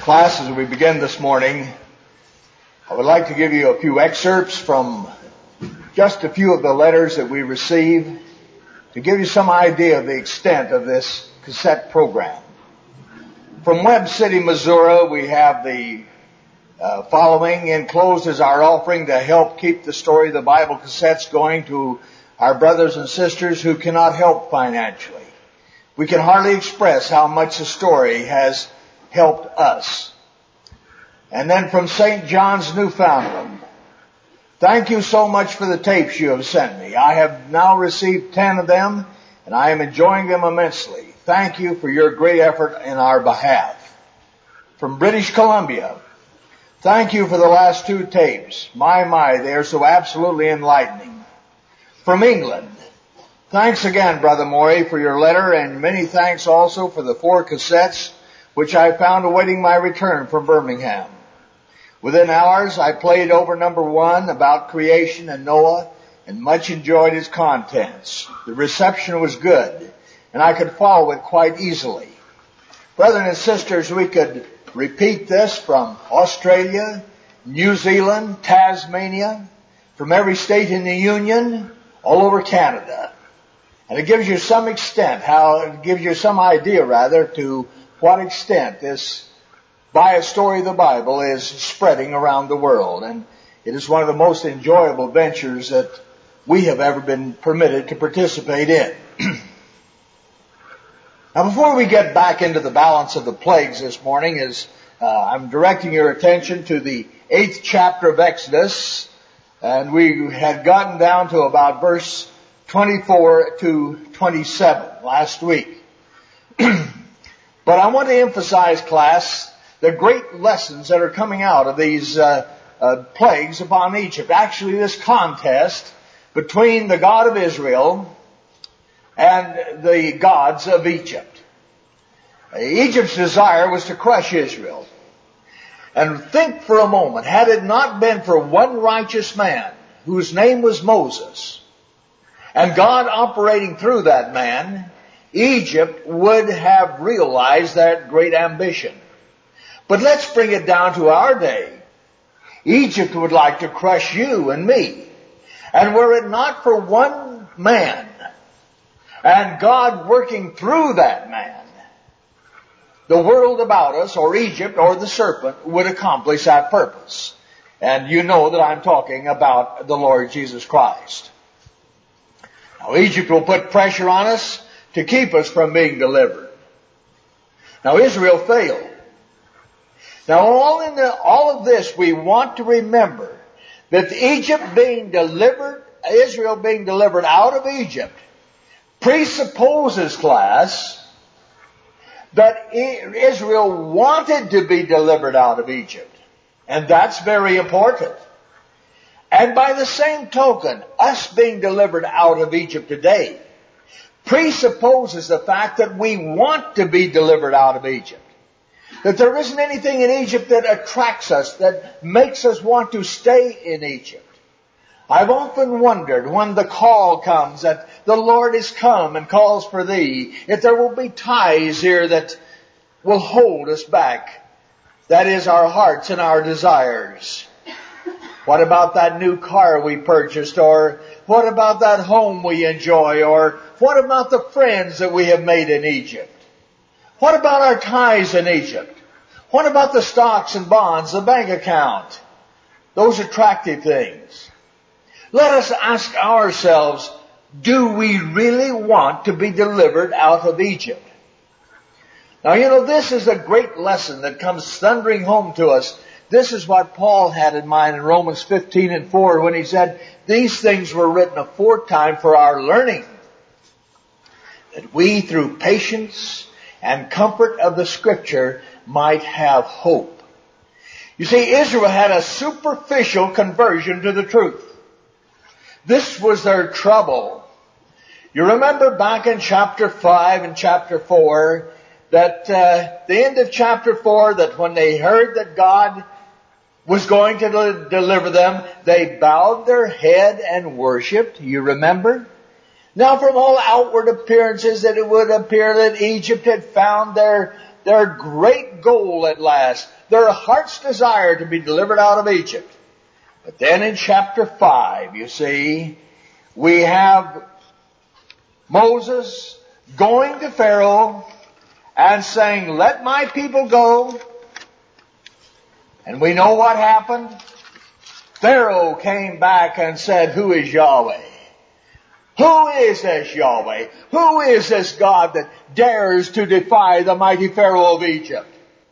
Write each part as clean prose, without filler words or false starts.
Class, as we begin this morning, I would like to give you a few excerpts from just a few of the letters that we receive to give you some idea of the extent of this cassette program. From Webb City, Missouri, we have the following. Enclosed is our offering to help keep the Story of the Bible cassettes going to our brothers and sisters who cannot help financially. We can hardly express how much the story has helped us. And then from St. John's, Newfoundland. Thank you so much for the tapes you have sent me. I have now received 10 of them, and I am enjoying them immensely. Thank you for your great effort in our behalf. From British Columbia. Thank you for the last 2 tapes. My, they are so absolutely enlightening. From England. Thanks again, Brother Morey, for your letter, and many thanks also for the 4 cassettes which I found awaiting my return from Birmingham. Within hours, I played over number 1 about creation and Noah, and much enjoyed its contents. The reception was good, and I could follow it quite easily. Brethren and sisters, we could repeat this from Australia, New Zealand, Tasmania, from every state in the Union, all over Canada. And it gives you some idea to what extent this Bias Story of the Bible is spreading around the world. And it is one of the most enjoyable ventures that we have ever been permitted to participate in. Now, before we get back into the balance of the plagues this morning, I'm directing your attention to the 8th chapter of Exodus, and we had gotten down to about verse 24 to 27 last week. But I want to emphasize, class, the great lessons that are coming out of these plagues upon Egypt. Actually, this contest between the God of Israel and the gods of Egypt. Egypt's desire was to crush Israel. And think for a moment, had it not been for one righteous man whose name was Moses, and God operating through that man, Egypt would have realized that great ambition. But let's bring it down to our day. Egypt would like to crush you and me. And were it not for one man, and God working through that man, the world about us, or Egypt, or the serpent, would accomplish that purpose. And you know that I'm talking about the Lord Jesus Christ. Now, Egypt will put pressure on us to keep us from being delivered. Now, Israel failed. Now, all of this, we want to remember that Israel being delivered out of Egypt presupposes, class, that Israel wanted to be delivered out of Egypt. And that's very important. And by the same token, us being delivered out of Egypt today presupposes the fact that we want to be delivered out of Egypt. That there isn't anything in Egypt that attracts us, that makes us want to stay in Egypt. I've often wondered when the call comes that the Lord is come and calls for thee, if there will be ties here that will hold us back. That is our hearts and our desires. What about that new car we purchased? Or what about that home we enjoy? Or what about the friends that we have made in Egypt? What about our ties in Egypt? What about the stocks and bonds, the bank account? Those attractive things. Let us ask ourselves, do we really want to be delivered out of Egypt? Now, this is a great lesson that comes thundering home to us. This is what Paul had in mind in Romans 15:4 when he said, these things were written aforetime for our learning, that we through patience and comfort of the Scripture might have hope. You see, Israel had a superficial conversion to the truth. This was their trouble. You remember back in chapter 5 and chapter 4, that the end of chapter 4, that when they heard that God was going to deliver them, they bowed their head and worshipped. You remember? Now, from all outward appearances, that it would appear that Egypt had found their their great goal at last, their heart's desire to be delivered out of Egypt. But then in chapter 5, you see, we have Moses going to Pharaoh and saying, "Let my people go." And we know what happened. Pharaoh came back and said, "Who is Yahweh? Who is this Yahweh? Who is this God that dares to defy the mighty Pharaoh of Egypt?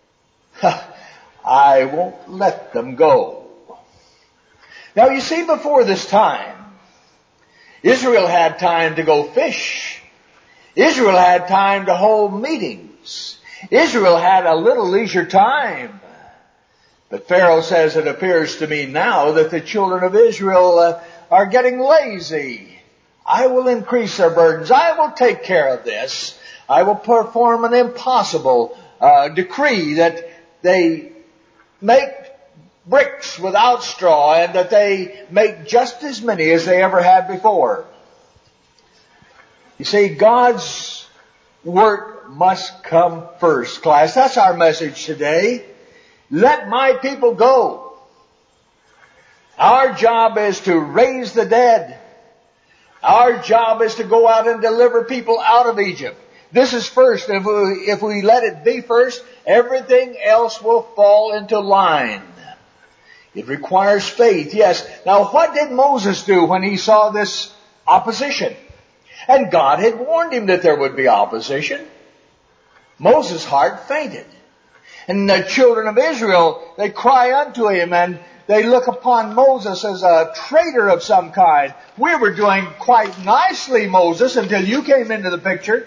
I won't let them go." Now you see, before this time, Israel had time to go fish. Israel had time to hold meetings. Israel had a little leisure time. But Pharaoh says, "It appears to me now that the children of Israel are getting lazy. I will increase their burdens. I will take care of this. I will perform an impossible decree that they make bricks without straw and that they make just as many as they ever had before." You see, God's work must come first, class. That's our message today. Let my people go. Our job is to raise the dead. Our job is to go out and deliver people out of Egypt. This is first. If we let it be first, everything else will fall into line. It requires faith, yes. Now, what did Moses do when he saw this opposition? And God had warned him that there would be opposition. Moses' heart fainted. And the children of Israel, they cry unto him, and they look upon Moses as a traitor of some kind. "We were doing quite nicely, Moses, until you came into the picture."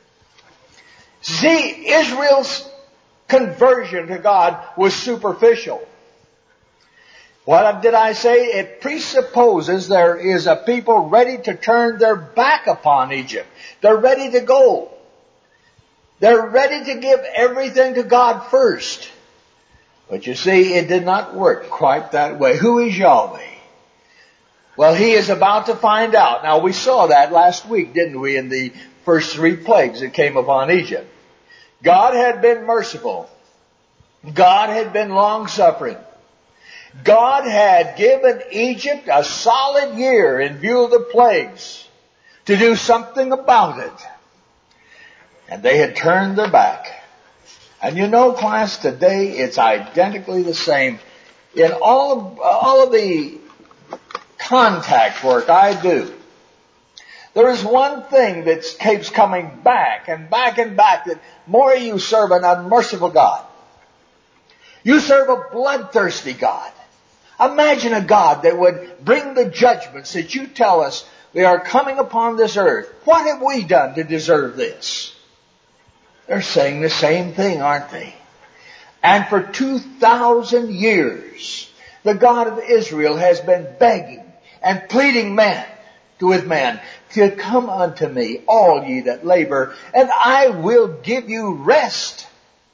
See, Israel's conversion to God was superficial. What did I say? It presupposes there is a people ready to turn their back upon Egypt. They're ready to go. They're ready to give everything to God first. But you see, it did not work quite that way. Who is Yahweh? Well, he is about to find out. Now, we saw that last week, didn't we, in the first 3 plagues that came upon Egypt. God had been merciful. God had been long-suffering. God had given Egypt a solid year in view of the plagues to do something about it. And they had turned their back. And you know, class, today it's identically the same. In all of the contact work I do, there is one thing that keeps coming back and back and back, that more you serve an unmerciful God. You serve a bloodthirsty God. Imagine a God that would bring the judgments that you tell us they are coming upon this earth. What have we done to deserve this? They're saying the same thing, aren't they? And for 2,000 years, the God of Israel has been begging and pleading with man to come unto me, all ye that labor, and I will give you rest.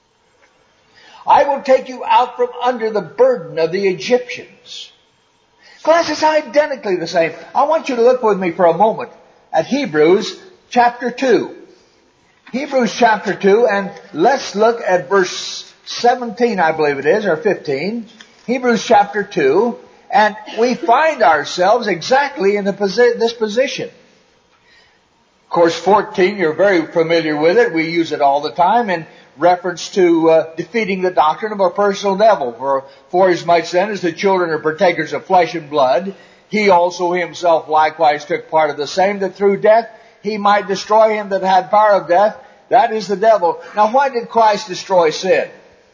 I will take you out from under the burden of the Egyptians. Class, it's identically the same. I want you to look with me for a moment at Hebrews chapter 2. Hebrews chapter 2, and let's look at verse 17, I believe it is, or 15. Hebrews chapter 2, and we find ourselves exactly in this position. Of course, 14, you're very familiar with it. We use it all the time in reference to defeating the doctrine of a personal devil. For as much then as the children are partakers of flesh and blood, he also himself likewise took part of the same, that through death he might destroy him that had power of death, that is the devil. Now, why did Christ destroy sin?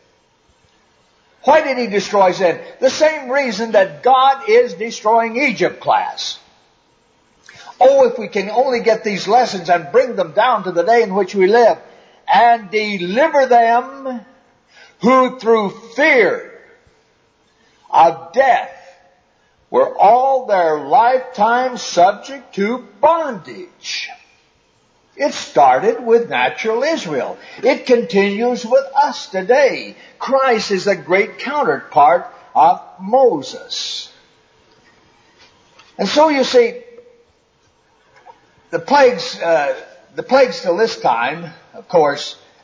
Why did he destroy sin? The same reason that God is destroying Egypt, class. Oh, if we can only get these lessons and bring them down to the day in which we live, and deliver them who through fear of death were all their lifetime subject to bondage. It started with natural Israel. It continues with us today. Christ is a great counterpart of Moses. And so you see, the plagues till this time, of course,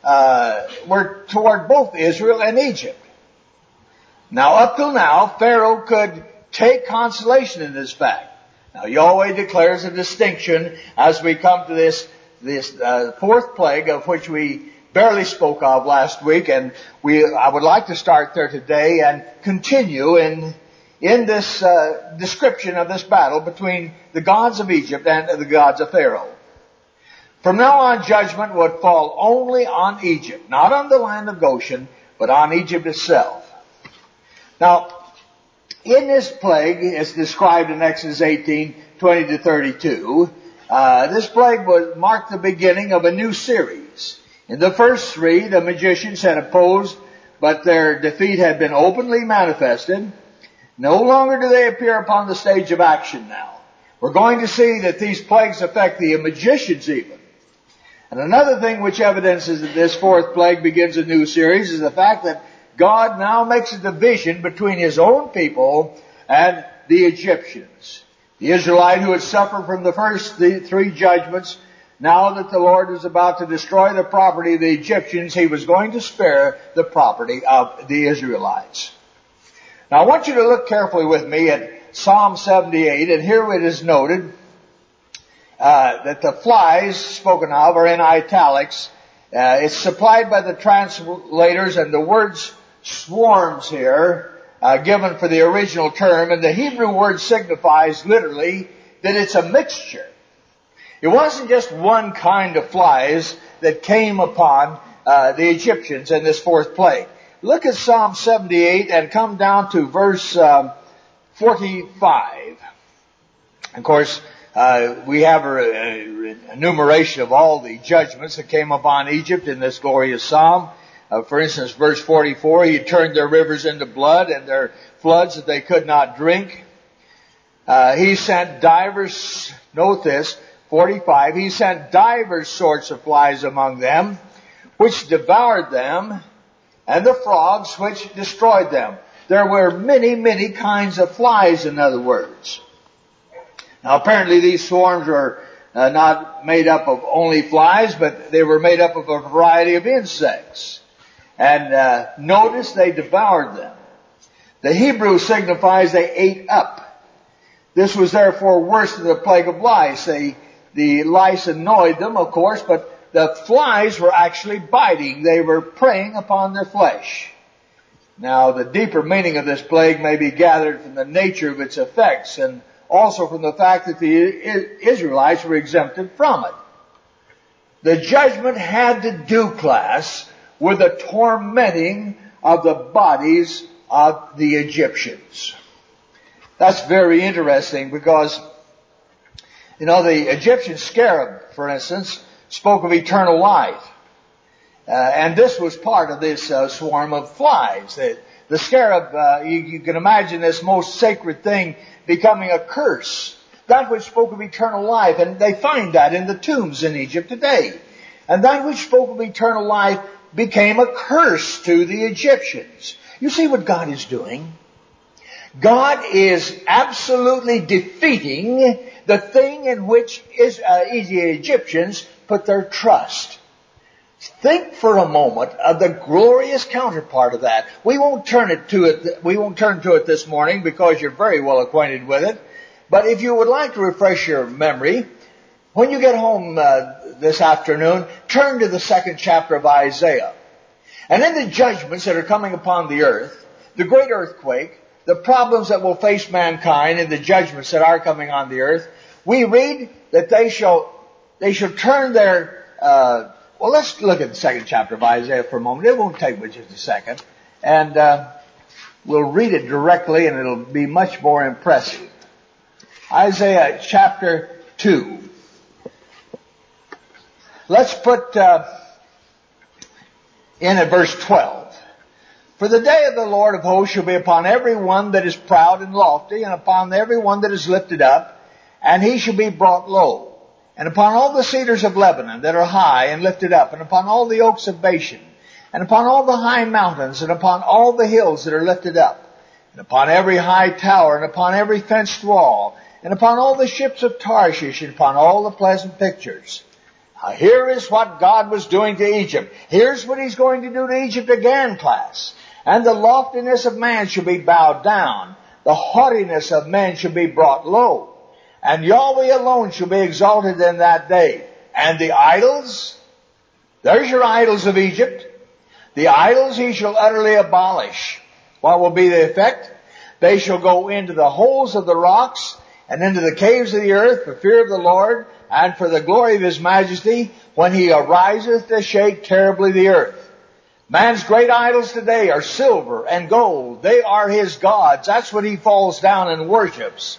were toward both Israel and Egypt. Now, up till now, Pharaoh could take consolation in this fact. Now, Yahweh declares a distinction as we come to this fourth plague, of which we barely spoke of last week, and I would like to start there today and continue in this description of this battle between the gods of Egypt and the gods of Pharaoh. From now on, judgment would fall only on Egypt, not on the land of Goshen, but on Egypt itself. Now, in this plague, as described in Exodus 18:20-32, this plague marked the beginning of a new series. In the first three, the magicians had opposed, but their defeat had been openly manifested. No longer do they appear upon the stage of action now. We're going to see that these plagues affect the magicians even. And another thing which evidences that this fourth plague begins a new series is the fact that God now makes a division between His own people and the Egyptians. The Israelite who had suffered from the first three judgments, now that the Lord was about to destroy the property of the Egyptians, He was going to spare the property of the Israelites. Now I want you to look carefully with me at Psalm 78, and here it is noted that the flies spoken of are in italics. It's supplied by the translators, and the words swarms here given for the original term, and the Hebrew word signifies literally that it's a mixture. It wasn't just one kind of flies that came upon the Egyptians in this fourth plague. Look at Psalm 78 and come down to verse 45. Of course, we have an enumeration of all the judgments that came upon Egypt in this glorious psalm. For instance, verse 44, He turned their rivers into blood and their floods that they could not drink. He sent divers, note this, 45, He sent divers sorts of flies among them, which devoured them, and the frogs which destroyed them. There were many, many kinds of flies, in other words. Now apparently these swarms were not made up of only flies, but they were made up of a variety of insects. And notice they devoured them. The Hebrew signifies they ate up. This was therefore worse than the plague of lice. The lice annoyed them, of course, but the flies were actually biting. They were preying upon their flesh. Now, the deeper meaning of this plague may be gathered from the nature of its effects and also from the fact that the Israelites were exempted from it. The judgment had to do, class, with the tormenting of the bodies of the Egyptians. That's very interesting because, the Egyptian scarab, for instance, spoke of eternal life. And this was part of this swarm of flies. The scarab, you can imagine this most sacred thing becoming a curse. That which spoke of eternal life, and they find that in the tombs in Egypt today. And that which spoke of eternal life became a curse to the Egyptians. You see what God is doing? God is absolutely defeating the thing in which the Egyptians put their trust. Think for a moment of the glorious counterpart of that. We won't turn to it this morning because you're very well acquainted with it. But if you would like to refresh your memory, when you get home this afternoon, turn to the 2nd chapter of Isaiah. And in the judgments that are coming upon the earth, the great earthquake, the problems that will face mankind and the judgments that are coming on the earth, we read that they shall turn their, let's look at the 2nd chapter of Isaiah for a moment. It won't take but just a second. And we'll read it directly and it'll be much more impressive. Isaiah chapter 2. Let's put in at verse 12. For the day of the Lord of hosts shall be upon every one that is proud and lofty, and upon every one that is lifted up, and he shall be brought low. And upon all the cedars of Lebanon that are high and lifted up, and upon all the oaks of Bashan, and upon all the high mountains, and upon all the hills that are lifted up, and upon every high tower, and upon every fenced wall, and upon all the ships of Tarshish, and upon all the pleasant pictures. Here is what God was doing to Egypt. Here's what He's going to do to Egypt again, class. And the loftiness of man shall be bowed down. The haughtiness of men shall be brought low. And Yahweh alone shall be exalted in that day. And the idols, there's your idols of Egypt. The idols He shall utterly abolish. What will be the effect? They shall go into the holes of the rocks and into the caves of the earth for fear of the Lord and for the glory of His majesty when He ariseth to shake terribly the earth. Man's great idols today are silver and gold. They are his gods. That's what he falls down and worships.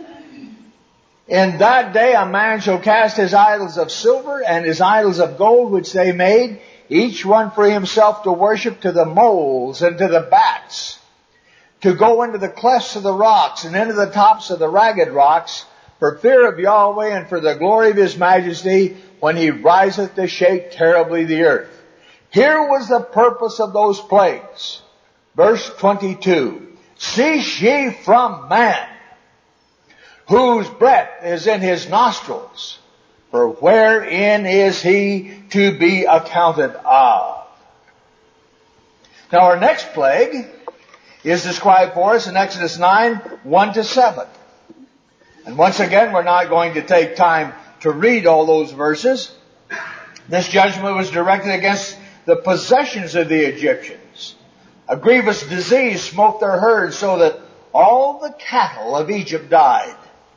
In that day a man shall cast his idols of silver and his idols of gold which they made, each one for himself to worship, to the moles and to the bats, to go into the clefts of the rocks and into the tops of the ragged rocks, for fear of Yahweh and for the glory of His majesty, when He riseth to shake terribly the earth. Here was the purpose of those plagues. Verse 22. Cease ye from man, whose breath is in his nostrils, for wherein is he to be accounted of? Now our next plague is described for us in Exodus 9, 1-7. And once again, we're not going to take time to read all those verses. This judgment was directed against the possessions of the Egyptians. A grievous disease smote their herds so that all the cattle of Egypt died.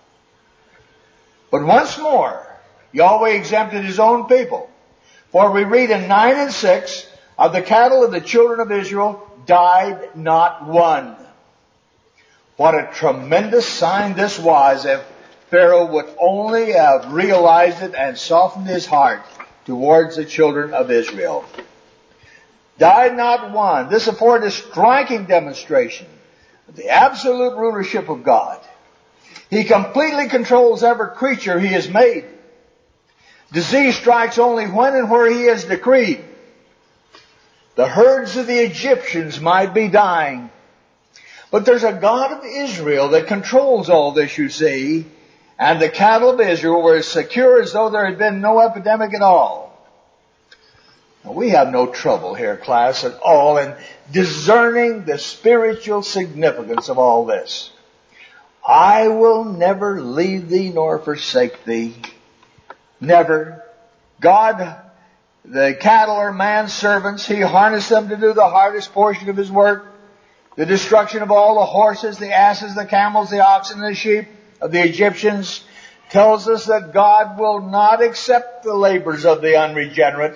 But once more, Yahweh exempted His own people. For we read in 9 and 6, of the cattle of the children of Israel died not one. What a tremendous sign this was if Pharaoh would only have realized it and softened his heart towards the children of Israel. Died not one. This afforded a striking demonstration of the absolute rulership of God. He completely controls every creature He has made. Disease strikes only when and where He has decreed. The herds of the Egyptians might be dying, but there's a God of Israel that controls all this, you see, and the cattle of Israel were as secure as though there had been no epidemic at all. Now, we have no trouble here, class, at all in discerning the spiritual significance of all this. I will never leave thee nor forsake thee. Never. God, the cattle are man's servants. He harnessed them to do the hardest portion of His work. The destruction of all the horses, the asses, the camels, the oxen, and the sheep of the Egyptians tells us that God will not accept the labors of the unregenerate.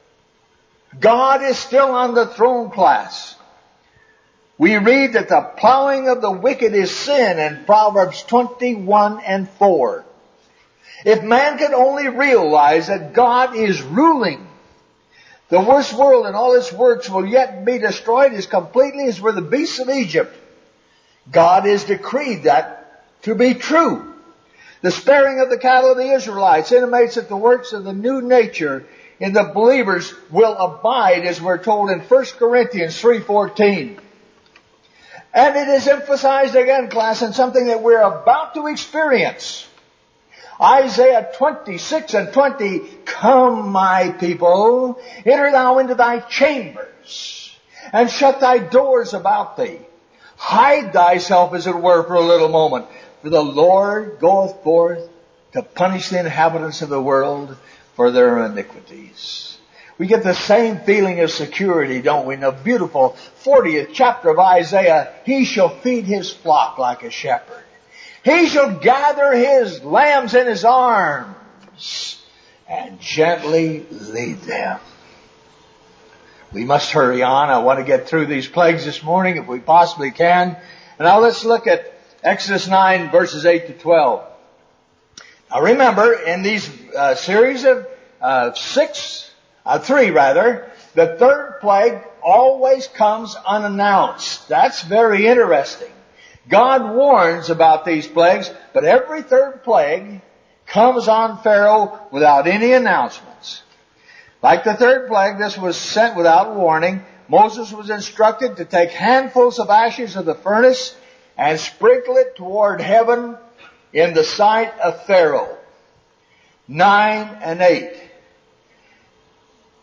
God is still on the throne, class. We read that the plowing of the wicked is sin in Proverbs 21 and 4. If man could only realize that God is ruling, the worst world and all its works will yet be destroyed as completely as were the beasts of Egypt. God has decreed that to be true. The sparing of the cattle of the Israelites intimates that the works of the new nature in the believers will abide, as we're told in 1 Corinthians 3:14. And it is emphasized again, class, in something that we're about to experience. Isaiah 26 and 20, Come, my people, enter thou into thy chambers, and shut thy doors about thee. Hide thyself, as it were, for a little moment. For the Lord goeth forth to punish the inhabitants of the world for their iniquities. We get the same feeling of security, don't we? In the beautiful 40th chapter of Isaiah, He shall feed His flock like a shepherd. He shall gather His lambs in His arms and gently lead them. We must hurry on. I want to get through these plagues this morning if we possibly can. And now let's look at Exodus 9 verses 8 to 12. Now remember, in these series of three, the third plague always comes unannounced. That's very interesting. God warns about these plagues, but every third plague comes on Pharaoh without any announcements. Like the third plague, this was sent without warning. Moses was instructed to take handfuls of ashes of the furnace and sprinkle it toward heaven in the sight of Pharaoh. 9 and 8.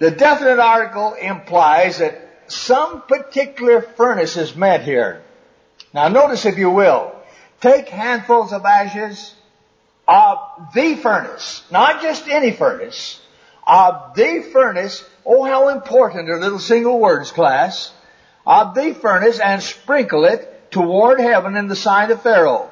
The definite article implies that some particular furnace is meant here. Now notice, if you will, take handfuls of ashes of the furnace, not just any furnace, of the furnace. Oh, how important are little single words, class. Of the furnace, and sprinkle it toward heaven in the sight of Pharaoh.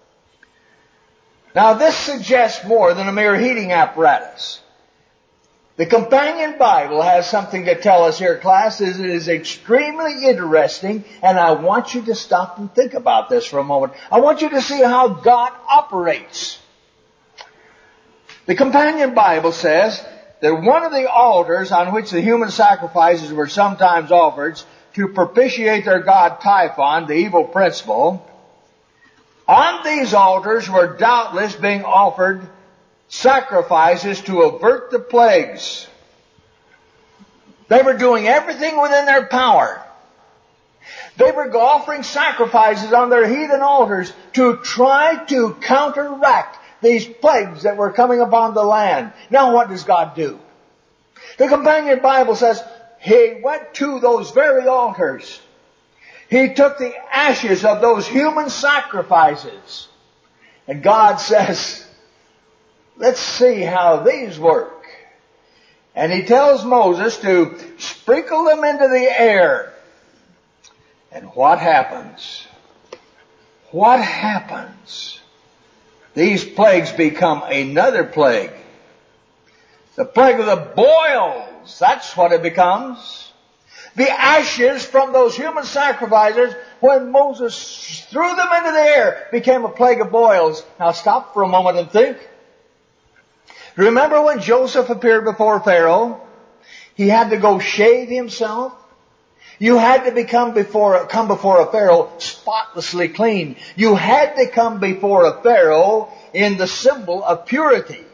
Now this suggests more than a mere heating apparatus. The Companion Bible has something to tell us here, class. It is extremely interesting, and I want you to stop and think about this for a moment. I want you to see how God operates. The Companion Bible says that one of the altars on which the human sacrifices were sometimes offered to propitiate their god Typhon, the evil principle, on these altars were doubtless being offered sacrifices to avert the plagues. They were doing everything within their power. They were offering sacrifices on their heathen altars to try to counteract these plagues that were coming upon the land. Now what does God do? The Companion Bible says He went to those very altars. He took the ashes of those human sacrifices. And God says, let's see how these work. And He tells Moses to sprinkle them into the air. And what happens? What happens? These plagues become another plague. The plague of the boils. That's what it becomes. The ashes from those human sacrifices, when Moses threw them into the air, became a plague of boils. Now stop for a moment and think. Remember when Joseph appeared before Pharaoh? He had to go shave himself. You had to come before a Pharaoh spotlessly clean. You had to come before a Pharaoh in the symbol of purity.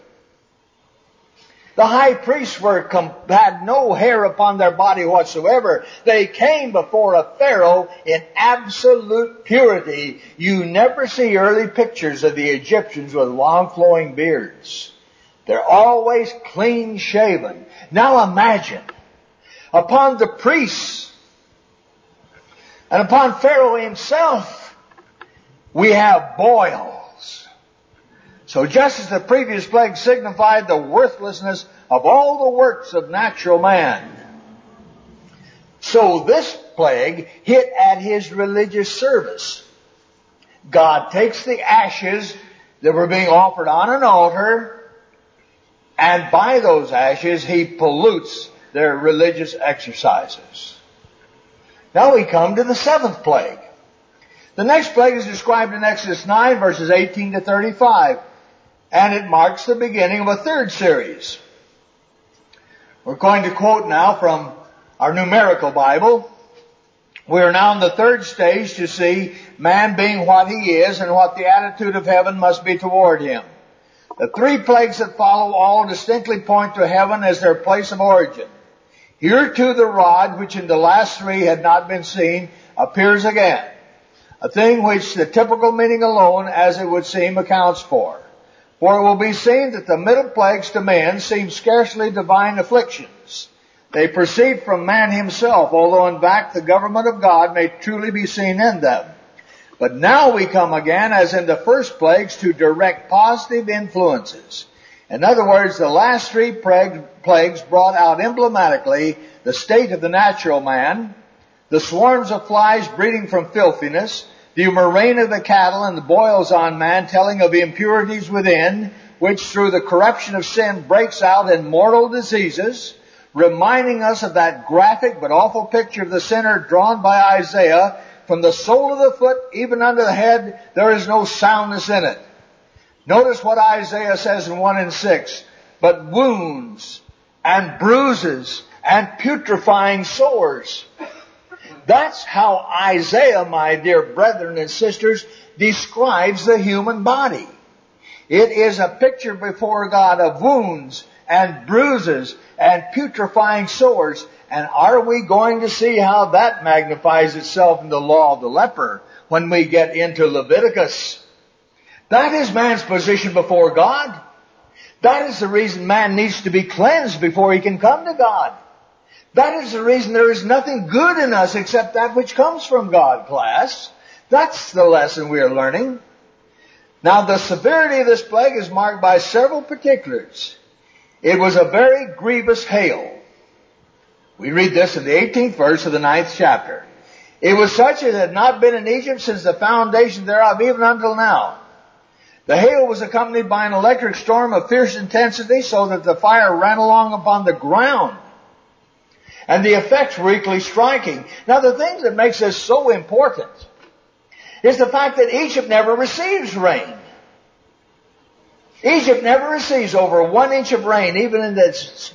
The high priests had no hair upon their body whatsoever. They came before a Pharaoh in absolute purity. You never see early pictures of the Egyptians with long flowing beards. They're always clean shaven. Now imagine, upon the priests and upon Pharaoh himself, we have boils. So just as the previous plague signified the worthlessness of all the works of natural man, so this plague hit at his religious service. God takes the ashes that were being offered on an altar, and by those ashes He pollutes their religious exercises. Now we come to the seventh plague. The next plague is described in Exodus 9 verses 18 to 35. And it marks the beginning of a third series. We're going to quote now from our numerical Bible. We are now in the third stage to see man being what he is and what the attitude of heaven must be toward him. The three plagues that follow all distinctly point to heaven as their place of origin. Here too the rod, which in the last three had not been seen, appears again. A thing which the typical meaning alone, as it would seem, accounts for. For it will be seen that the middle plagues to men seem scarcely divine afflictions. They proceed from man himself, although in fact the government of God may truly be seen in them. But now we come again, as in the first plagues, to direct positive influences. In other words, the last three plagues brought out emblematically the state of the natural man, the swarms of flies breeding from filthiness, the murrain of the cattle, and the boils on man, telling of impurities within, which through the corruption of sin breaks out in mortal diseases, reminding us of that graphic but awful picture of the sinner drawn by Isaiah. From the sole of the foot even unto the head, there is no soundness in it. Notice what Isaiah says in 1 and 6. But wounds and bruises and putrefying sores. That's how Isaiah, my dear brethren and sisters, describes the human body. It is a picture before God of wounds and bruises and putrefying sores. And are we going to see how that magnifies itself in the law of the leper when we get into Leviticus? That is man's position before God. That is the reason man needs to be cleansed before he can come to God. That is the reason there is nothing good in us except that which comes from God, class. That's the lesson we are learning. Now, the severity of this plague is marked by several particulars. It was a very grievous hail. We read this in the 18th verse of the 9th chapter. It was such as had not been in Egypt since the foundation thereof, even until now. The hail was accompanied by an electric storm of fierce intensity, so that the fire ran along upon the ground. And the effects were equally striking. Now, the thing that makes this so important is the fact that Egypt never receives rain. Egypt never receives over 1 inch of rain, even in its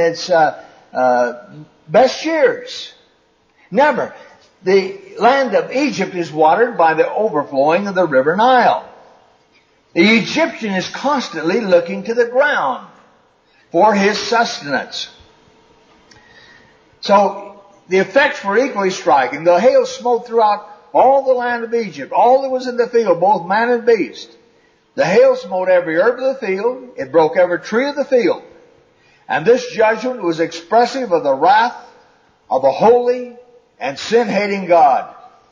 best years. Never. The land of Egypt is watered by the overflowing of the river Nile. The Egyptian is constantly looking to the ground for his sustenance. So the effects were equally striking. The hail smote throughout all the land of Egypt, all that was in the field, both man and beast. The hail smote every herb of the field. It broke every tree of the field. And this judgment was expressive of the wrath of a holy and sin-hating God.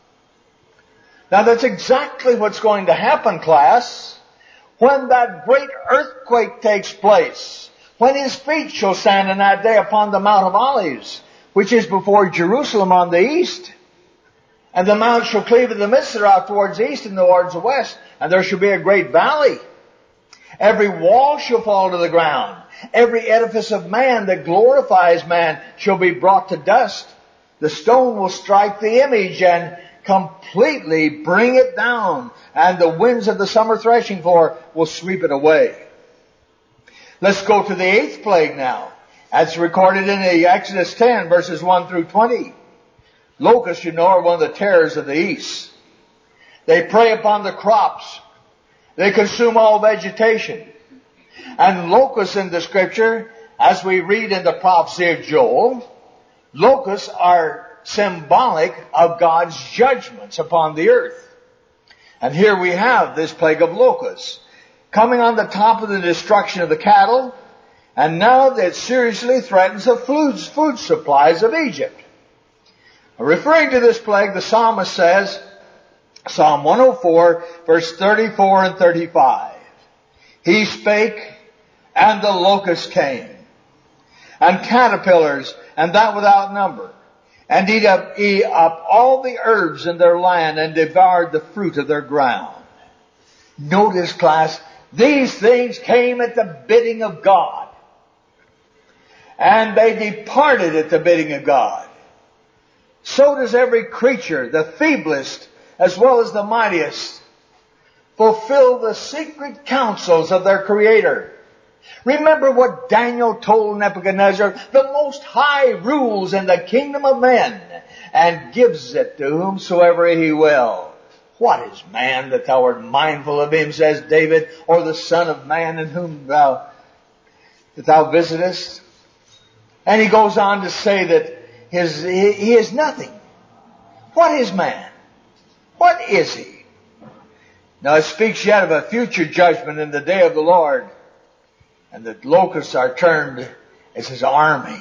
Now, that's exactly what's going to happen, class, when that great earthquake takes place, when his feet shall stand in that day upon the Mount of Olives, which is before Jerusalem on the east. And the mount shall cleave in the midst thereof towards the east and towards the west, and there shall be a great valley. Every wall shall fall to the ground. Every edifice of man that glorifies man shall be brought to dust. The stone will strike the image and completely bring it down, and the winds of the summer threshing floor will sweep it away. Let's go to the 8th plague now. That's recorded in the Exodus 10, verses 1 through 20. Locusts, you know, are one of the terrors of the east. They prey upon the crops. They consume all vegetation. And locusts in the scripture, as we read in the prophecy of Joel, locusts are symbolic of God's judgments upon the earth. And here we have this plague of locusts coming on the top of the destruction of the cattle, and now that seriously threatens the food supplies of Egypt. Referring to this plague, the psalmist says, Psalm 104, verse 34 and 35, He spake, and the locusts came, and caterpillars, and that without number, and eat up all the herbs in their land, and devoured the fruit of their ground. Notice, class, these things came at the bidding of God. And they departed at the bidding of God. So does every creature, the feeblest as well as the mightiest, fulfill the secret counsels of their Creator. Remember what Daniel told Nebuchadnezzar, the Most High rules in the kingdom of men, and gives it to whomsoever he will. What is man that thou art mindful of him, says David, or the son of man in whom thou visitest? And he goes on to say that he is nothing. What is man? What is he? Now it speaks yet of a future judgment in the day of the Lord. And the locusts are termed as his army.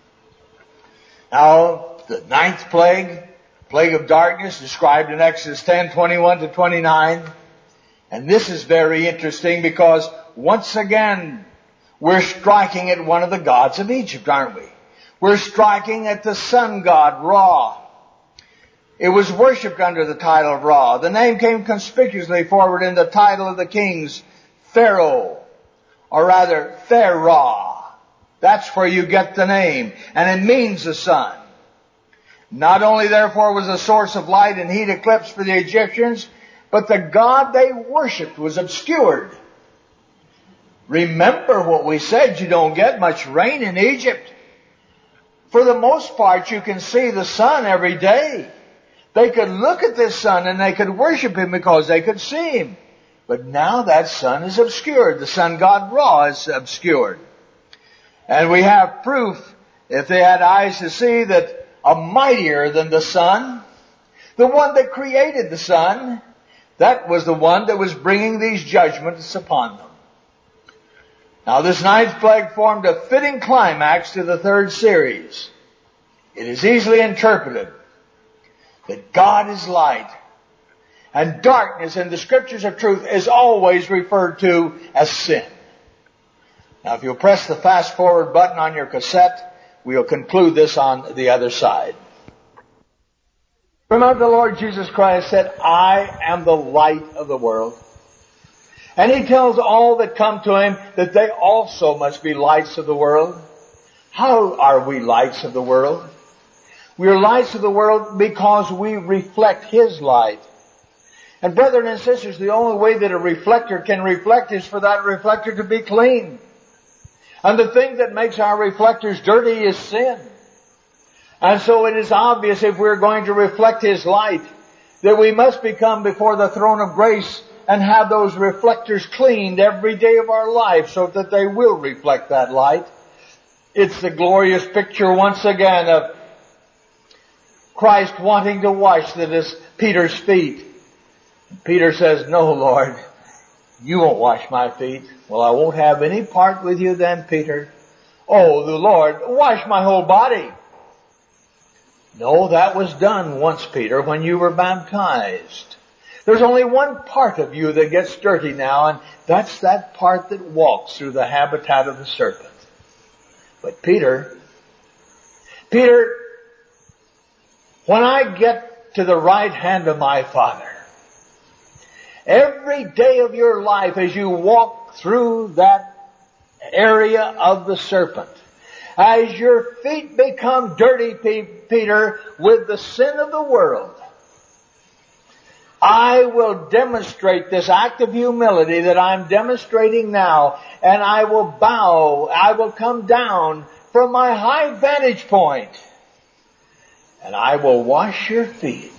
Now, the 9th plague, plague of darkness, described in Exodus 10, 21 to 29. And this is very interesting because once again, we're striking at one of the gods of Egypt, aren't we? We're striking at the sun god, Ra. It was worshipped under the title of Ra. The name came conspicuously forward in the title of the kings, Pharaoh, or rather, Pharaoh. That's where you get the name, and it means the sun. Not only, therefore, was a source of light and heat eclipsed for the Egyptians, but the god they worshipped was obscured. Remember what we said, you don't get much rain in Egypt. For the most part, you can see the sun every day. They could look at this sun and they could worship him because they could see him. But now that sun is obscured. The sun god Ra is obscured. And we have proof, if they had eyes to see, that a mightier than the sun, the one that created the sun, that was the one that was bringing these judgments upon them. Now this 9th plague formed a fitting climax to the 3rd series. it is easily interpreted that God is light, and darkness in the Scriptures of truth is always referred to as sin. Now, if you'll press the fast forward button on your cassette, we'll conclude this on the other side. Remember, the Lord Jesus Christ said, I am the light of the world. And He tells all that come to Him that they also must be lights of the world. How are we lights of the world? We are lights of the world because we reflect His light. And brethren and sisters, the only way that a reflector can reflect is for that reflector to be clean. And the thing that makes our reflectors dirty is sin. And so it is obvious, if we're going to reflect His light, that we must become before the throne of grace and have those reflectors cleaned every day of our life so that they will reflect that light. It's the glorious picture once again of Christ wanting to wash Peter's feet. Peter says, no, Lord, you won't wash my feet. Well, I won't have any part with you then, Peter. Oh, the Lord, wash my whole body. No, that was done once, Peter, when you were baptized. There's only one part of you that gets dirty now, and that's that part that walks through the habitat of the serpent. But Peter, when I get to the right hand of my Father, every day of your life as you walk through that area of the serpent, as your feet become dirty, Peter, with the sin of the world, I will demonstrate this act of humility that I'm demonstrating now, and I will bow, I will come down from my high vantage point, and I will wash your feet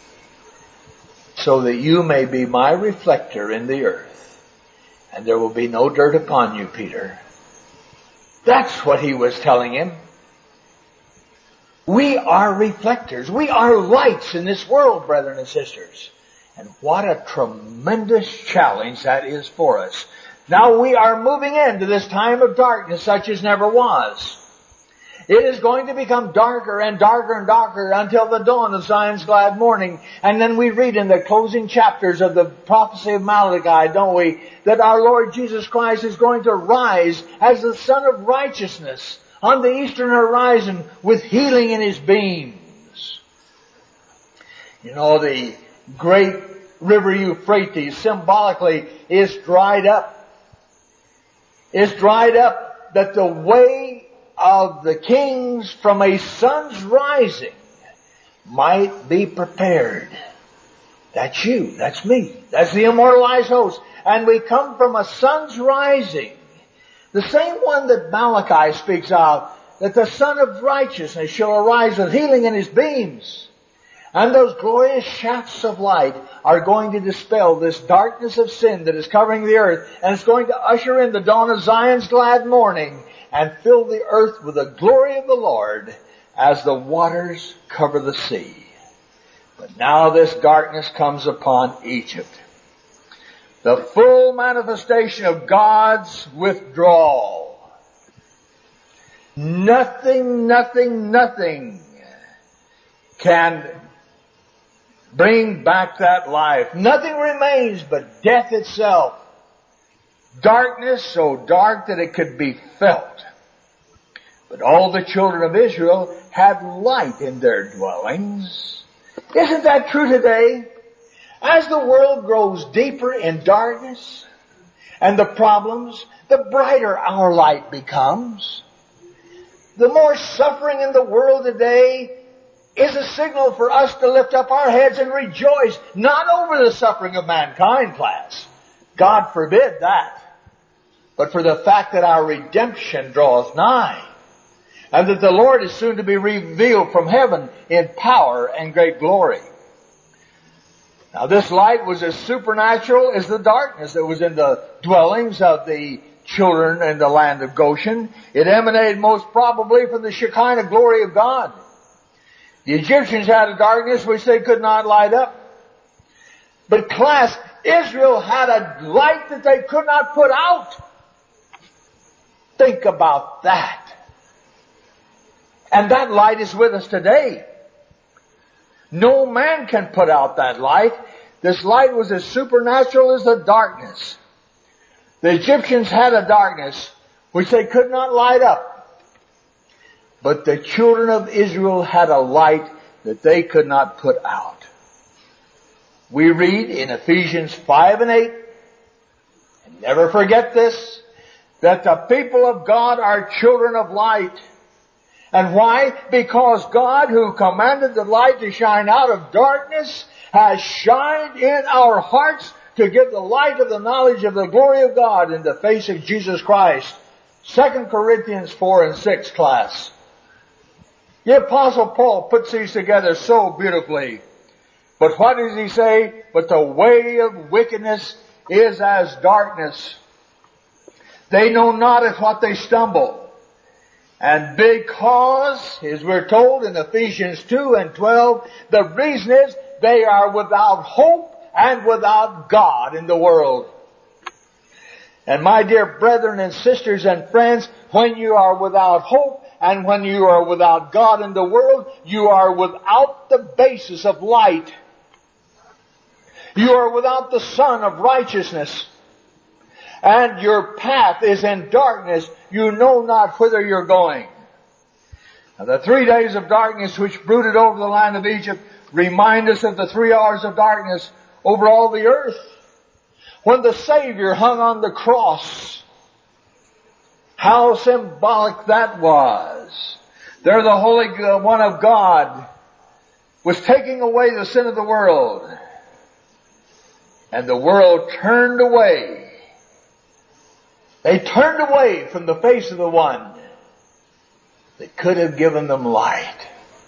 so that you may be my reflector in the earth, and there will be no dirt upon you, Peter. That's what He was telling him. We are reflectors. We are lights in this world, brethren and sisters. And what a tremendous challenge that is for us. Now we are moving into this time of darkness such as never was. It is going to become darker and darker and darker until the dawn of Zion's glad morning. And then we read in the closing chapters of the prophecy of Malachi, don't we, that our Lord Jesus Christ is going to rise as the Son of Righteousness on the eastern horizon with healing in His beams. You know, the great river Euphrates symbolically is dried up. It's dried up that the way of the kings from a sun's rising might be prepared. That's you. That's me. That's the immortalized host. And we come from a sun's rising. The same one that Malachi speaks of, that the Son of Righteousness shall arise with healing in His beams. And those glorious shafts of light are going to dispel this darkness of sin that is covering the earth. And it's going to usher in the dawn of Zion's glad morning and fill the earth with the glory of the Lord as the waters cover the sea. But now this darkness comes upon Egypt. The full manifestation of God's withdrawal. Nothing can bring back that life. Nothing remains but death itself. Darkness so dark that it could be felt. But all the children of Israel had light in their dwellings. Isn't that true today? As the world grows deeper in darkness and the problems, the brighter our light becomes. The more suffering in the world today is a signal for us to lift up our heads and rejoice, not over the suffering of mankind, class. God forbid that. But for the fact that our redemption draweth nigh, and that the Lord is soon to be revealed from heaven in power and great glory. Now this light was as supernatural as the darkness that was in the dwellings of the children in the land of Goshen. It emanated most probably from the Shekinah glory of God. The Egyptians had a darkness which they could not light up. But class, Israel had a light that they could not put out. Think about that. And that light is with us today. No man can put out that light. This light was as supernatural as the darkness. The Egyptians had a darkness which they could not light up. But the children of Israel had a light that they could not put out. We read in Ephesians 5 and 8, and never forget this, that the people of God are children of light. And why? Because God, who commanded the light to shine out of darkness, has shined in our hearts to give the light of the knowledge of the glory of God in the face of Jesus Christ. 2 Corinthians 4 and 6 class. The Apostle Paul puts these together so beautifully. But what does he say? But the way of wickedness is as darkness. They know not at what they stumble. And because, as we're told in Ephesians 2 and 12, the reason is they are without hope and without God in the world. And my dear brethren and sisters and friends, when you are without hope and when you are without God in the world, you are without the basis of light. You are without the sun of righteousness. And your path is in darkness. You know not whither you're going. Now, the 3 days of darkness which brooded over the land of Egypt remind us of the 3 hours of darkness over all the earth. When the Savior hung on the cross, how symbolic that was. There the Holy One of God was taking away the sin of the world. And the world turned away. They turned away from the face of the one that could have given them light.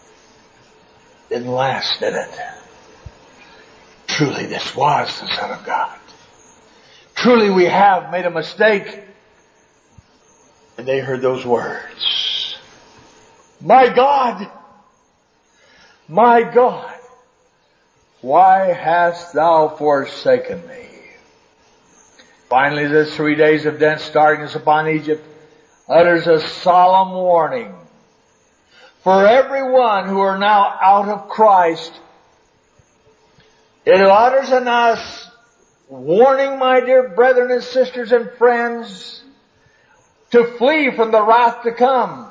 Didn't last, did it? Truly, this was the Son of God. Truly, we have made a mistake. And they heard those words. My God, why hast thou forsaken me? Finally, this 3 days of dense darkness upon Egypt utters a solemn warning for everyone who are now out of Christ. It utters in us warning, my dear brethren and sisters and friends, to flee from the wrath to come.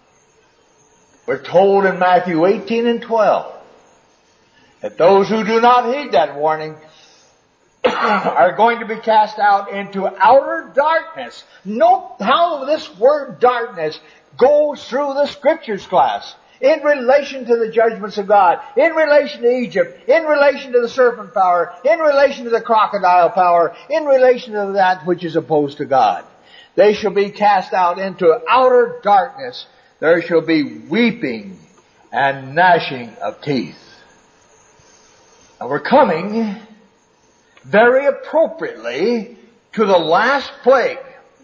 We're told in Matthew 18 and 12 that those who do not heed that warning are going to be cast out into outer darkness. Note how this word darkness goes through the Scriptures class in relation to the judgments of God, in relation to Egypt, in relation to the serpent power, in relation to the crocodile power, in relation to that which is opposed to God. They shall be cast out into outer darkness. There shall be weeping and gnashing of teeth. Now we're coming very appropriately to the last plague.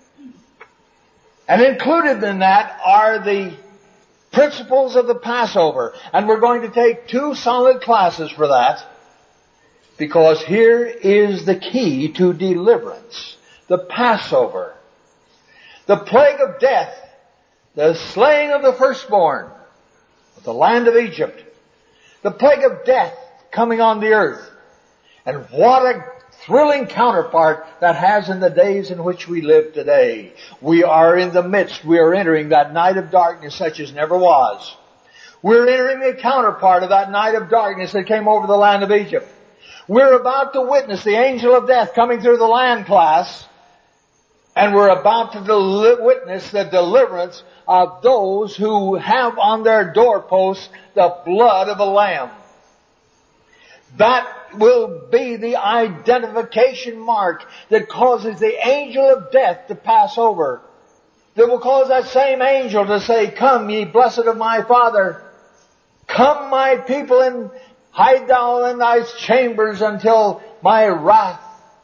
And included in that are the principles of the Passover. And we're going to take 2 solid classes for that, because here is the key to deliverance. The Passover. The plague of death. The slaying of the firstborn of the land of Egypt. The plague of death coming on the earth. And what a thrilling counterpart that has in the days in which we live today. We are in the midst, we are entering that night of darkness such as never was. We're entering the counterpart of that night of darkness that came over the land of Egypt. We're about to witness the angel of death coming through the land class, and we're about to witness the deliverance of those who have on their doorposts the blood of the Lamb. That will be the identification mark that causes the angel of death to pass over. That will cause that same angel to say, "Come, ye blessed of my Father. Come, my people, and hide thou in thy chambers until my wrath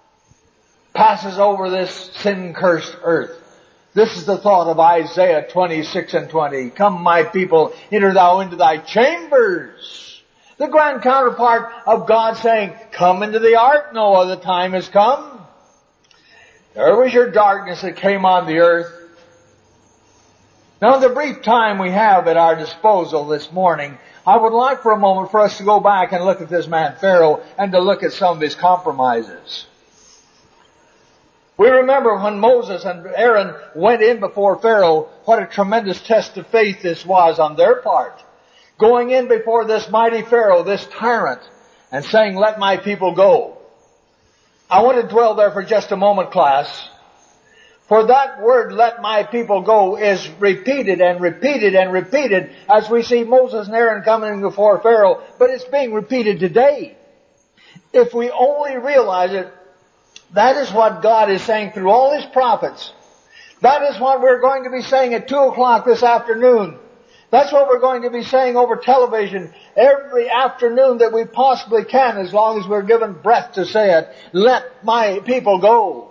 passes over this sin-cursed earth." This is the thought of Isaiah 26 and 20. "Come, my people, enter thou into thy chambers." The grand counterpart of God saying, "Come into the ark, Noah, the time has come." There was your darkness that came on the earth. Now, in the brief time we have at our disposal this morning, I would like for a moment for us to go back and look at this man Pharaoh and to look at some of his compromises. We remember when Moses and Aaron went in before Pharaoh, what a tremendous test of faith this was on their part. Going in before this mighty Pharaoh, this tyrant, and saying, "Let my people go." I want to dwell there for just a moment, class. For that word, "let my people go," is repeated and repeated and repeated as we see Moses and Aaron coming before Pharaoh. But it's being repeated today. If we only realize it, that is what God is saying through all His prophets. That is what we're going to be saying at 2 o'clock this afternoon. That's what we're going to be saying over television every afternoon that we possibly can, as long as we're given breath to say it. Let my people go.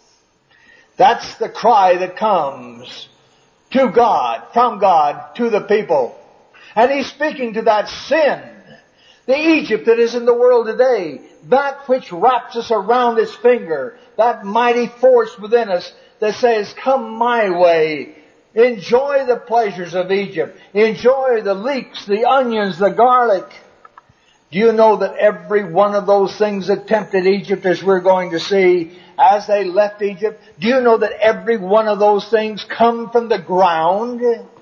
That's the cry that comes to God, from God, to the people. And He's speaking to that sin, the Egypt that is in the world today, that which wraps us around its finger, that mighty force within us that says, "Come my way. Enjoy the pleasures of Egypt. Enjoy the leeks, the onions, the garlic." Do you know that every one of those things that tempted Egypt, as we're going to see, as they left Egypt, do you know that every one of those things come from the ground?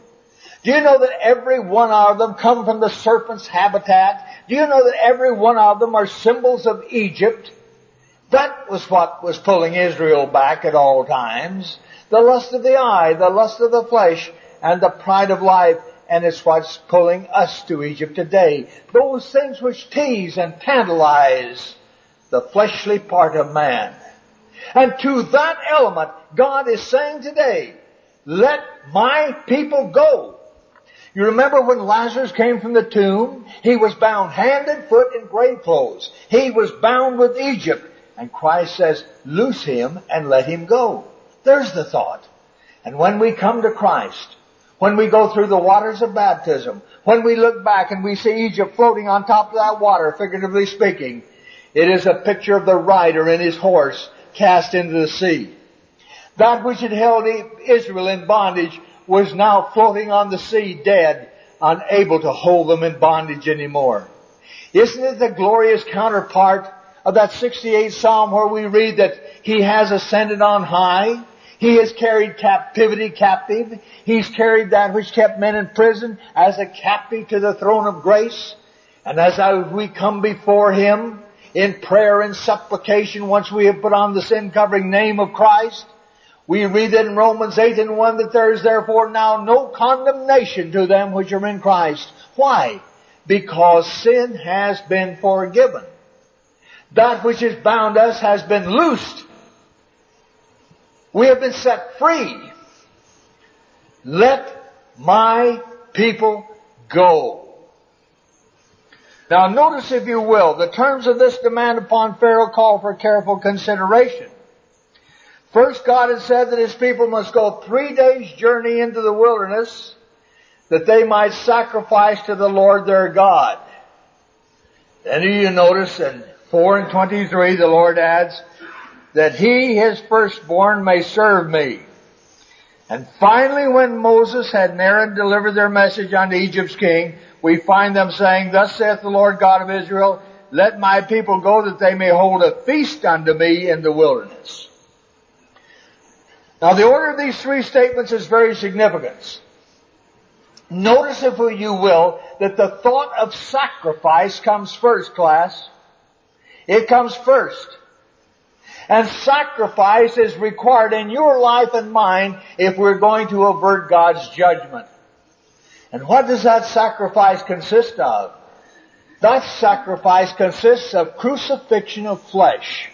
Do you know that every one of them come from the serpent's habitat? Do you know that every one of them are symbols of Egypt? That was what was pulling Israel back at all times. The lust of the eye, the lust of the flesh, and the pride of life. And it's what's pulling us to Egypt today. Those things which tease and tantalize the fleshly part of man. And to that element, God is saying today, "Let my people go." You remember when Lazarus came from the tomb? He was bound hand and foot in grave clothes. He was bound with Egypt. And Christ says, "Loose him and let him go." There's the thought. And when we come to Christ, when we go through the waters of baptism, when we look back and we see Egypt floating on top of that water, figuratively speaking, it is a picture of the rider and his horse cast into the sea. That which had held Israel in bondage was now floating on the sea, dead, unable to hold them in bondage anymore. Isn't it the glorious counterpart of that 68th Psalm where we read that He has ascended on high? He has carried captivity captive. He's carried that which kept men in prison as a captive to the throne of grace. And as we come before Him in prayer and supplication, once we have put on the sin-covering name of Christ, we read in Romans 8:1 that there is therefore now no condemnation to them which are in Christ. Why? Because sin has been forgiven. That which has bound us has been loosed. We have been set free. Let my people go. Now notice, if you will, the terms of this demand upon Pharaoh call for careful consideration. First, God had said that His people must go 3 days' journey into the wilderness that they might sacrifice to the Lord their God. Then you notice in 4:23 the Lord adds that He, His firstborn, may serve me. And finally, when Moses and Aaron delivered their message unto Egypt's king, we find them saying, "Thus saith the Lord God of Israel, let my people go that they may hold a feast unto me in the wilderness." Now the order of these three statements is very significant. Notice, if you will, that the thought of sacrifice comes first, class. It comes first. And sacrifice is required in your life and mine if we're going to avert God's judgment. And what does that sacrifice consist of? That sacrifice consists of crucifixion of flesh.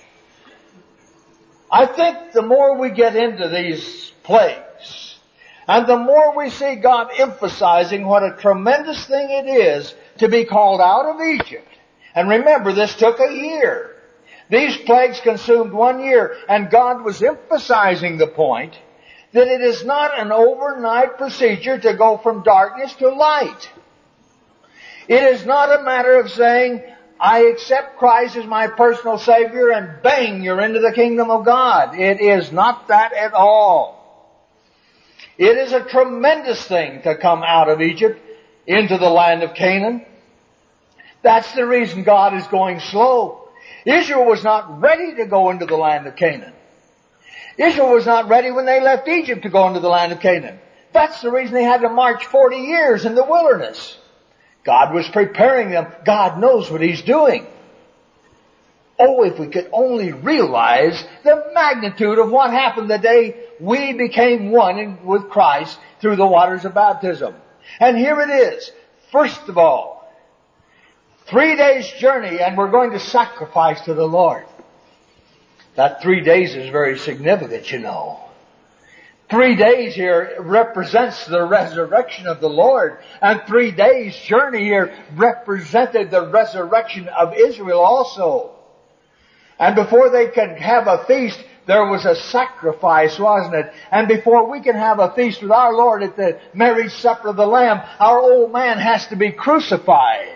I think the more we get into these plagues, and the more we see God emphasizing what a tremendous thing it is to be called out of Egypt. And remember, this took a year. These plagues consumed 1 year, and God was emphasizing the point that it is not an overnight procedure to go from darkness to light. It is not a matter of saying, "I accept Christ as my personal Savior," and bang, you're into the kingdom of God. It is not that at all. It is a tremendous thing to come out of Egypt into the land of Canaan. That's the reason God is going slow. Israel was not ready to go into the land of Canaan. Israel was not ready when they left Egypt to go into the land of Canaan. That's the reason they had to march 40 years in the wilderness. God was preparing them. God knows what He's doing. Oh, if we could only realize the magnitude of what happened the day we became one with Christ through the waters of baptism. And here it is. First of all, 3 days journey, and we're going to sacrifice to the Lord. That 3 days is very significant, you know. 3 days here represents the resurrection of the Lord. And 3 days journey here represented the resurrection of Israel also. And before they could have a feast, there was a sacrifice, wasn't it? And before we can have a feast with our Lord at the marriage supper of the Lamb, our old man has to be crucified.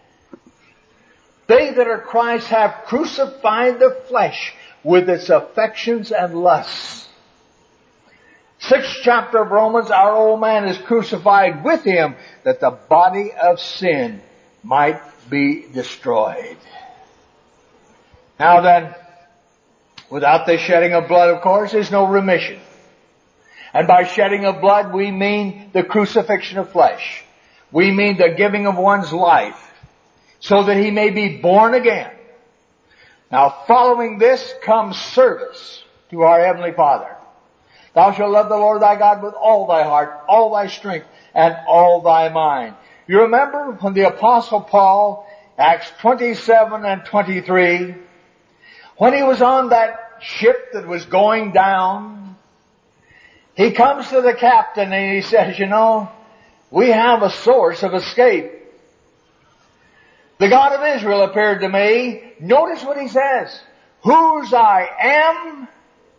They that are Christ have crucified the flesh with its affections and lusts. 6th chapter of Romans, our old man is crucified with Him that the body of sin might be destroyed. Now then, without the shedding of blood, of course, there's no remission. And by shedding of blood, we mean the crucifixion of flesh. We mean the giving of one's life so that he may be born again. Now, following this comes service to our Heavenly Father. Thou shalt love the Lord thy God with all thy heart, all thy strength, and all thy mind. You remember when the Apostle Paul, Acts 27 and 23, when he was on that ship that was going down, he comes to the captain and he says, you know, we have a source of escape. The God of Israel appeared to me. Notice what he says. Whose I am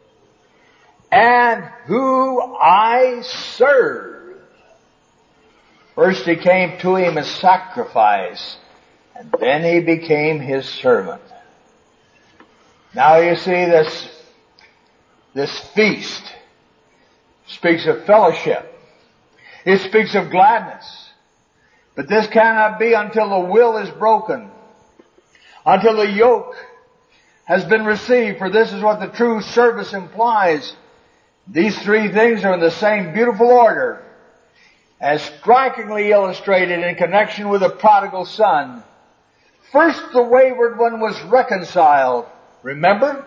and who I serve. First he came to him as sacrifice, and then he became his servant. Now you see this feast speaks of fellowship. It speaks of gladness. But this cannot be until the will is broken, until the yoke has been received, for this is what the true service implies. These three things are in the same beautiful order, as strikingly illustrated in connection with the prodigal son. First, the wayward one was reconciled. Remember?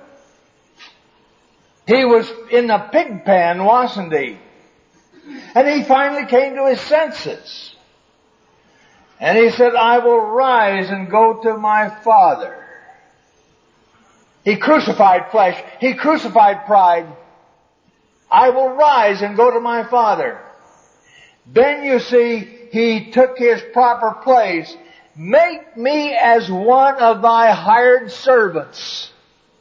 He was in the pig pen, wasn't he? And he finally came to his senses. And he said, I will rise and go to my Father. He crucified flesh. He crucified pride. I will rise and go to my Father. Then you see, he took his proper place. Make me as one of thy hired servants.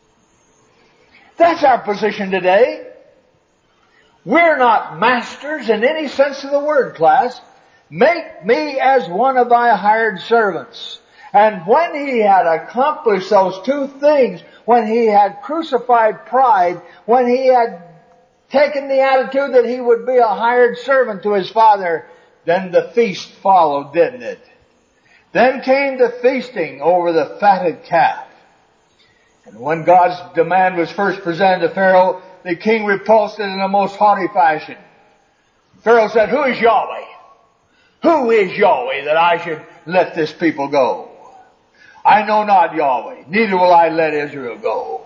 That's our position today. We're not masters in any sense of the word, class. Make me as one of thy hired servants. And when he had accomplished those two things, when he had crucified pride, when he had taken the attitude that he would be a hired servant to his Father, then the feast followed, didn't it? Then came the feasting over the fatted calf. And when God's demand was first presented to Pharaoh, the king repulsed it in a most haughty fashion. Pharaoh said, who is Yahweh? Who is Yahweh that I should let this people go? I know not Yahweh, neither will I let Israel go.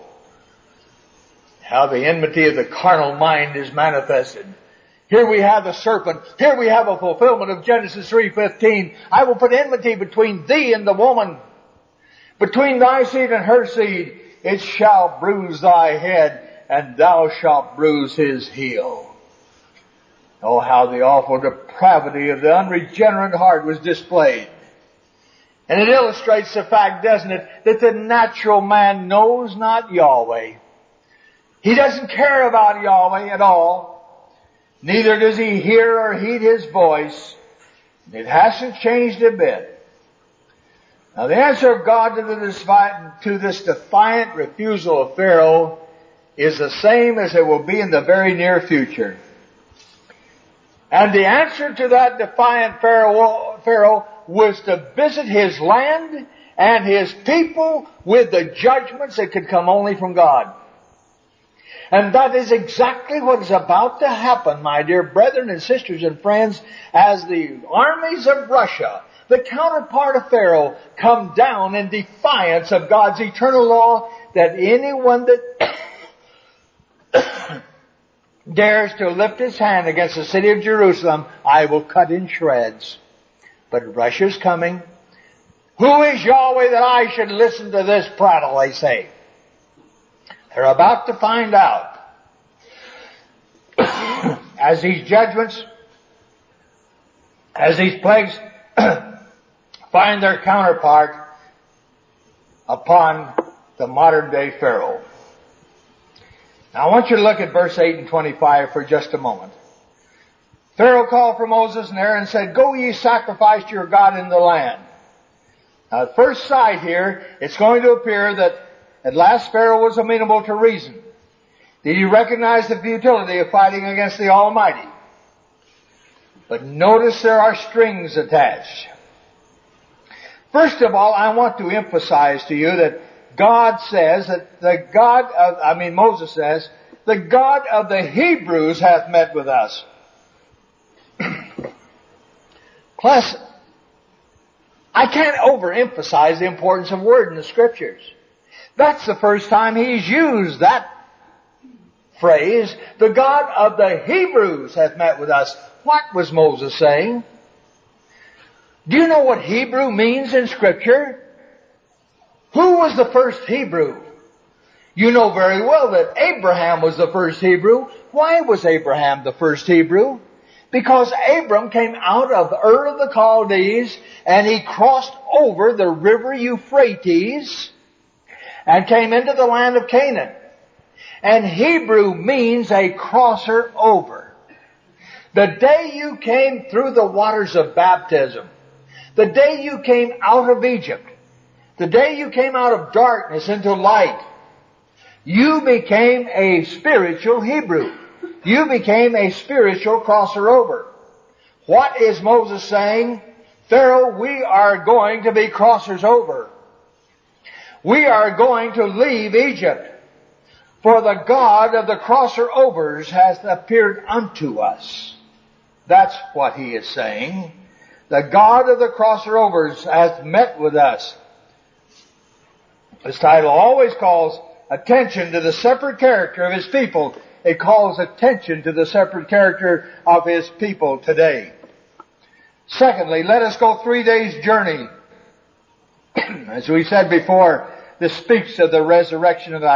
How the enmity of the carnal mind is manifested. Here we have the serpent. Here we have a fulfillment of Genesis 3:15. I will put enmity between thee and the woman, between thy seed and her seed. It shall bruise thy head, and thou shalt bruise his heel. Oh, how the awful depravity of the unregenerate heart was displayed. And it illustrates the fact, doesn't it, that the natural man knows not Yahweh. He doesn't care about Yahweh at all. Neither does he hear or heed his voice. It hasn't changed a bit. Now the answer of God to this defiant refusal of Pharaoh is the same as it will be in the very near future. And the answer to that defiant Pharaoh was to visit his land and his people with the judgments that could come only from God. And that is exactly what is about to happen, my dear brethren and sisters and friends, as the armies of Russia, the counterpart of Pharaoh, come down in defiance of God's eternal law that anyone that dares to lift his hand against the city of Jerusalem, I will cut in shreds. But Russia's coming. Who is Yahweh that I should listen to this prattle, they say. They're about to find out. As these judgments, as these plagues find their counterpart upon the modern day Pharaoh. Now I want you to look at verse 8 and 25 for just a moment. Pharaoh called for Moses and Aaron and said, "Go ye sacrifice to your God in the land." Now at first sight here, it's going to appear that at last Pharaoh was amenable to reason. Did he recognize the futility of fighting against the Almighty? But notice there are strings attached. First of all, I want to emphasize to you that God says that Moses says, the God of the Hebrews hath met with us. Plus, I can't overemphasize the importance of word in the Scriptures. That's the first time he's used that phrase, the God of the Hebrews hath met with us. What was Moses saying? Do you know what Hebrew means in Scripture? Who was the first Hebrew? You know very well that Abraham was the first Hebrew. Why was Abraham the first Hebrew? Because Abram came out of Ur of the Chaldees and he crossed over the river Euphrates and came into the land of Canaan. And Hebrew means a crosser over. The day you came through the waters of baptism, the day you came out of Egypt, the day you came out of darkness into light, you became a spiritual Hebrew. You became a spiritual crosser over. What is Moses saying? Pharaoh, we are going to be crossers over. We are going to leave Egypt. For the God of the crosser overs has appeared unto us. That's what he is saying. The God of the crosser overs has met with us. This title always calls attention to the separate character of his people. It calls attention to the separate character of his people today. Secondly, let us go 3 days' journey. As we said before, this speaks of the resurrection of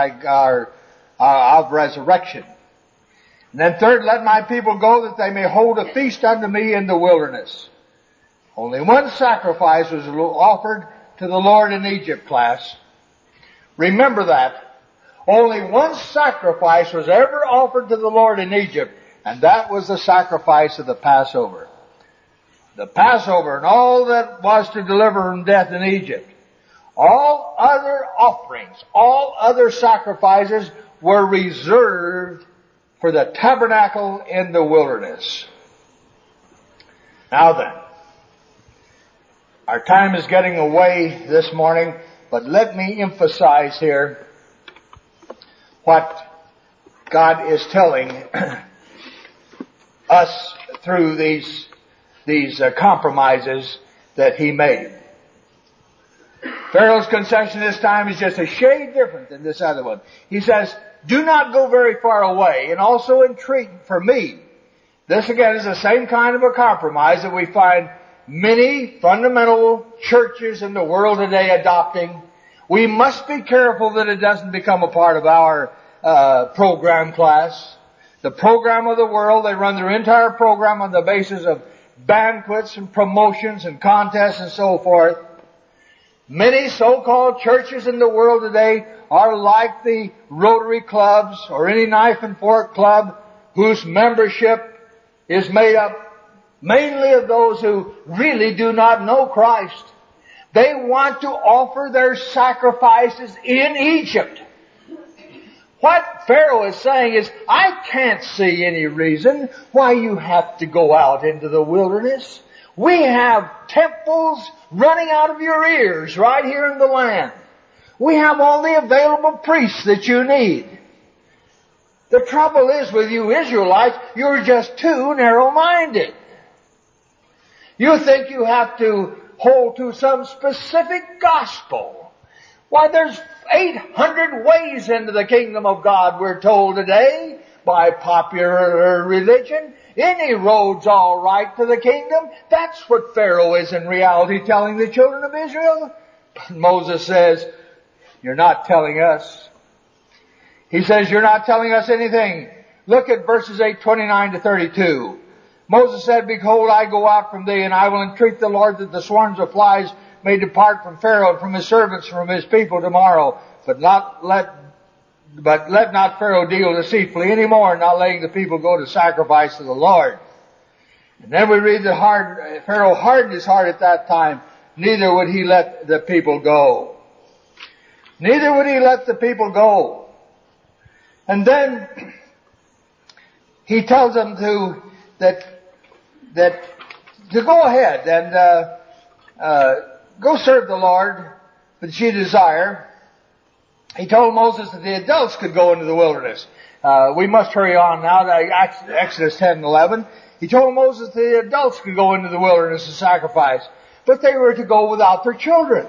resurrection. And then third, let my people go that they may hold a feast unto me in the wilderness. Only one sacrifice was offered to the Lord in Egypt, class. Remember that. Only one sacrifice was ever offered to the Lord in Egypt, and that was the sacrifice of the Passover. The Passover and all that was to deliver from death in Egypt. All other offerings, all other sacrifices were reserved for the tabernacle in the wilderness. Now then, our time is getting away this morning, but let me emphasize here what God is telling us through these compromises that he made. Pharaoh's concession this time is just a shade different than this other one. He says, do not go very far away, and also entreat for me. This again is the same kind of a compromise that we find many fundamental churches in the world today adopting. We must be careful that it doesn't become a part of our program class. The program of the world, they run their entire program on the basis of banquets and promotions and contests and so forth. Many so-called churches in the world today are like the Rotary clubs or any knife and fork club whose membership is made up mainly of those who really do not know Christ. They want to offer their sacrifices in Egypt. What Pharaoh is saying is, I can't see any reason why you have to go out into the wilderness. We have temples running out of your ears right here in the land. We have all the available priests that you need. The trouble is with you Israelites, you're just too narrow-minded. You think you have to hold to some specific gospel. Why, there's 800 ways into the kingdom of God, we're told today, by popular religion. Any road's all right to the kingdom. That's what Pharaoh is in reality telling the children of Israel. But Moses says, you're not telling us. He says, you're not telling us anything. Look at verses 8:29 to 32. Moses said, behold, I go out from thee, and I will entreat the Lord that the swarms of flies may depart from Pharaoh and from his servants, from his people tomorrow. But let not Pharaoh deal deceitfully any more, not letting the people go to sacrifice to the Lord. And then we read that Pharaoh hardened his heart at that time, neither would he let the people go. Neither would he let the people go. And then he tells them to go ahead and go serve the Lord that ye desire. He told Moses that the adults could go into the wilderness. We must hurry on now to Exodus 10:11. He told Moses that the adults could go into the wilderness to sacrifice, but they were to go without their children.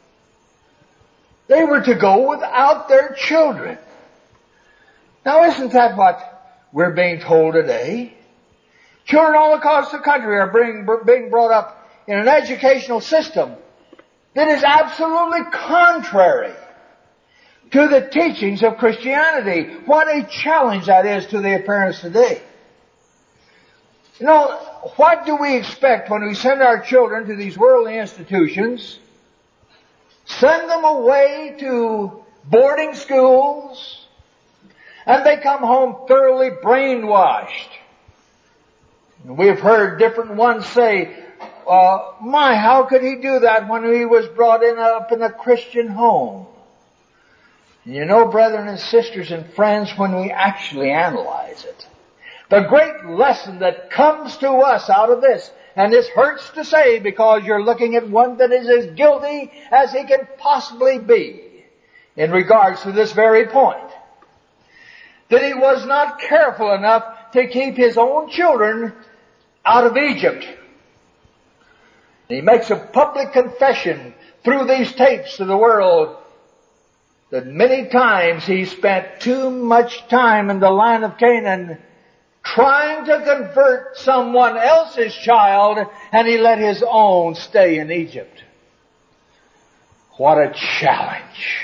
They were to go without their children. Now, isn't that what we're being told today? Children all across the country are being brought up in an educational system that is absolutely contrary to the teachings of Christianity. What a challenge that is to the parents today. You know, what do we expect when we send our children to these worldly institutions? Send them away to boarding schools, and they come home thoroughly brainwashed. We have heard different ones say, how could he do that when he was brought up in a Christian home? And you know, brethren and sisters and friends, when we actually analyze it, the great lesson that comes to us out of this, and this hurts to say because you're looking at one that is as guilty as he can possibly be in regards to this very point, that he was not careful enough to keep his own children out of Egypt. He makes a public confession through these tapes to the world that many times he spent too much time in the land of Canaan trying to convert someone else's child, and he let his own stay in Egypt. What a challenge.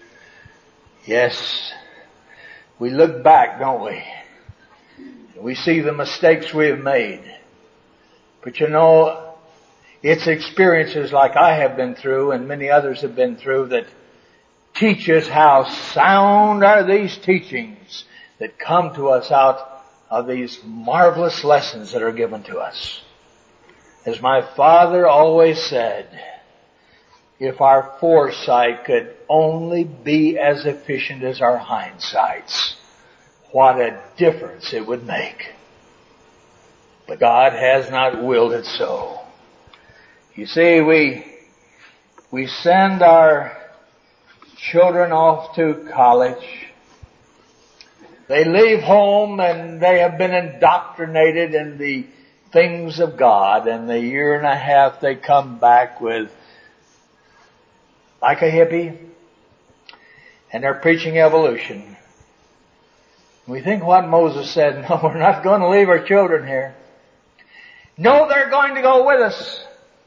Yes, we look back, don't we? We see the mistakes we have made. But you know, it's experiences like I have been through and many others have been through that teach us how sound are these teachings that come to us out of these marvelous lessons that are given to us. As my father always said, if our foresight could only be as efficient as our hindsights, what a difference it would make. But God has not willed it so. You see, we send our children off to college. They leave home and they have been indoctrinated in the things of God, and the year and a half they come back with like a hippie, and they're preaching evolution. We think what Moses said, no, we're not going to leave our children here. No, they're going to go with us.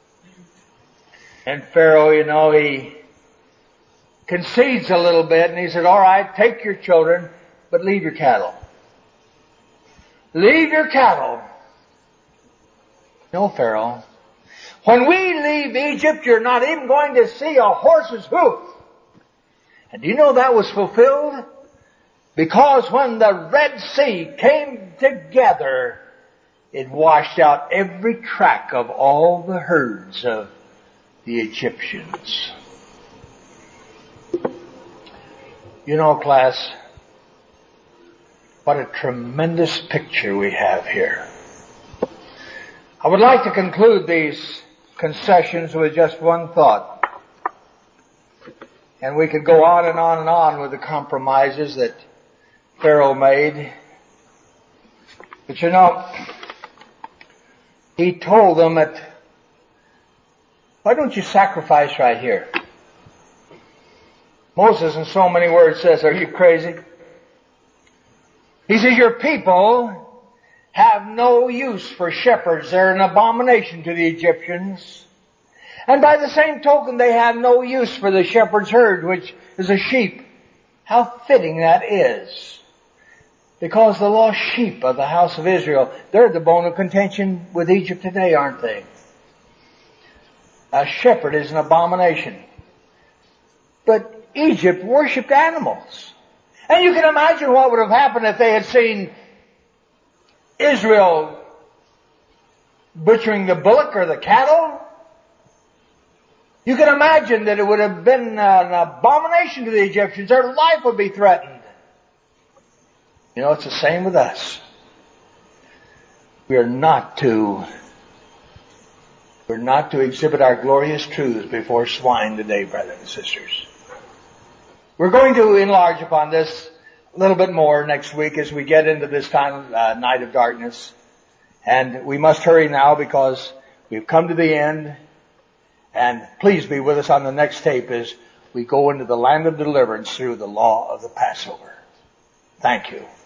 And Pharaoh, you know, he concedes a little bit, and he said, all right, take your children, but leave your cattle. Leave your cattle. No, Pharaoh. When we leave Egypt, you're not even going to see a horse's hoof. And do you know that was fulfilled? Because when the Red Sea came together, it washed out every track of all the herds of the Egyptians. You know, class, What a tremendous picture we have here. I would like to conclude these concessions with just one thought. And we could go on and on and on with the compromises that Pharaoh made. But you know, he told them that, why don't you sacrifice right here? Moses in so many words says, are you crazy? He says, your people have no use for shepherds. They're an abomination to the Egyptians. And by the same token, they have no use for the shepherd's herd, which is a sheep. How fitting that is. Because the lost sheep of the house of Israel, they're the bone of contention with Egypt today, aren't they? A shepherd is an abomination. But Egypt worshipped animals. And you can imagine what would have happened if they had seen Israel butchering the bullock or the cattle. You can imagine that it would have been an abomination to the Egyptians. Their life would be threatened. You know, it's the same with us. We're not to exhibit our glorious truths before swine today, brothers and sisters. We're going to enlarge upon this a little bit more next week as we get into this time of night of darkness. And we must hurry now because we've come to the end. And please be with us on the next tape as we go into the land of deliverance through the law of the Passover. Thank you.